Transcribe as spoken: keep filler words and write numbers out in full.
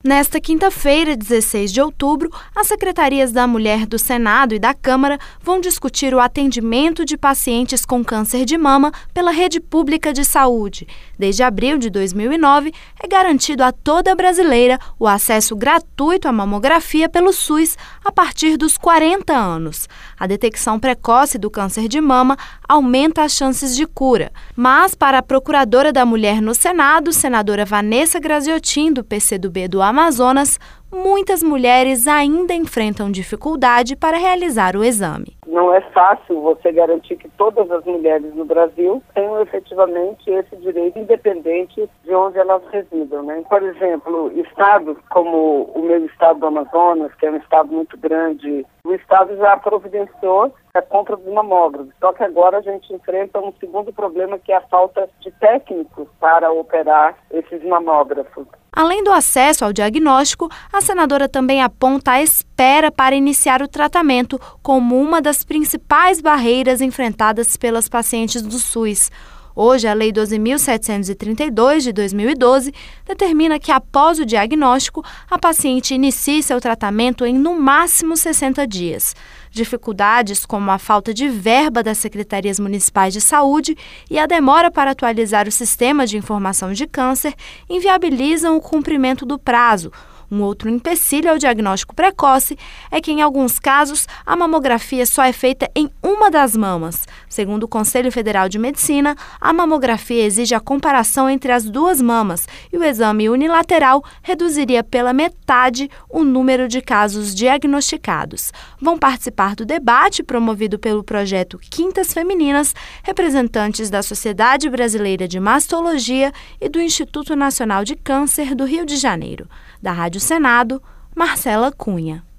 Nesta quinta-feira, dezesseis de outubro, as secretarias da Mulher do Senado e da Câmara vão discutir o atendimento de pacientes com câncer de mama pela rede pública de saúde. Desde abril de dois mil e nove, é garantido a toda brasileira o acesso gratuito à mamografia pelo SUS a partir dos quarenta anos. A detecção precoce do câncer de mama aumenta as chances de cura. Mas, para a procuradora da Mulher no Senado, senadora Vanessa Graziotin, do P C do B do Amazonas, muitas mulheres ainda enfrentam dificuldade para realizar o exame. Não é fácil você garantir que todas as mulheres no Brasil tenham efetivamente esse direito, independente de onde elas residam, né? Por exemplo, estados como o meu estado do Amazonas, que é um estado muito grande, o estado já providenciou a compra dos mamógrafos. Só que agora a gente enfrenta um segundo problema, que é a falta de técnicos para operar esses mamógrafos. Além do acesso ao diagnóstico, a senadora também aponta a espera para iniciar o tratamento como uma das principais barreiras enfrentadas pelas pacientes do SUS. Hoje, a Lei doze mil setecentos e trinta e dois, de dois mil e doze, determina que, após o diagnóstico, a paciente inicie seu tratamento em, no máximo, sessenta dias. Dificuldades como a falta de verba das secretarias municipais de saúde e a demora para atualizar o sistema de informação de câncer inviabilizam o cumprimento do prazo. Um outro empecilho ao diagnóstico precoce é que, em alguns casos, a mamografia só é feita em uma das mamas. Segundo o Conselho Federal de Medicina, a mamografia exige a comparação entre as duas mamas e o exame unilateral reduziria pela metade o número de casos diagnosticados. Vão participar do debate promovido pelo projeto Quintas Femininas, representantes da Sociedade Brasileira de Mastologia e do Instituto Nacional de Câncer do Rio de Janeiro. Da Rádio Senado, Marcela Cunha.